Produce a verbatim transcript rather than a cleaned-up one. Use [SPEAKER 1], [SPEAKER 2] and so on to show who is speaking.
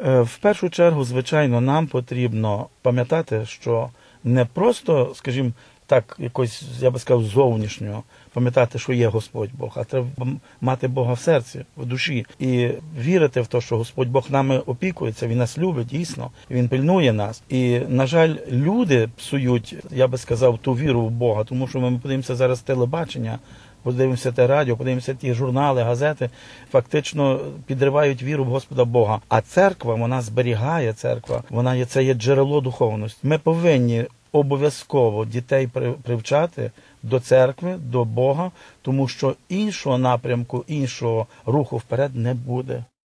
[SPEAKER 1] В першу чергу, звичайно, нам потрібно пам'ятати, що не просто, скажімо так, якось, я би сказав, зовнішнього, пам'ятати, що є Господь Бог, а треба мати Бога в серці, в душі. І вірити в те, що Господь Бог нами опікується, Він нас любить, дійсно, Він пильнує нас. І, на жаль, люди псують, я би сказав, ту віру в Бога, тому що ми подивимося зараз телебачення, подивимося те радіо, подивимося ті журнали, газети, фактично підривають віру в Господа Бога. А церква, вона зберігає, церква, вона є, це є джерело духовності. Ми повинні обов'язково дітей привчати до церкви, до Бога, тому що іншого напрямку, іншого руху вперед не буде.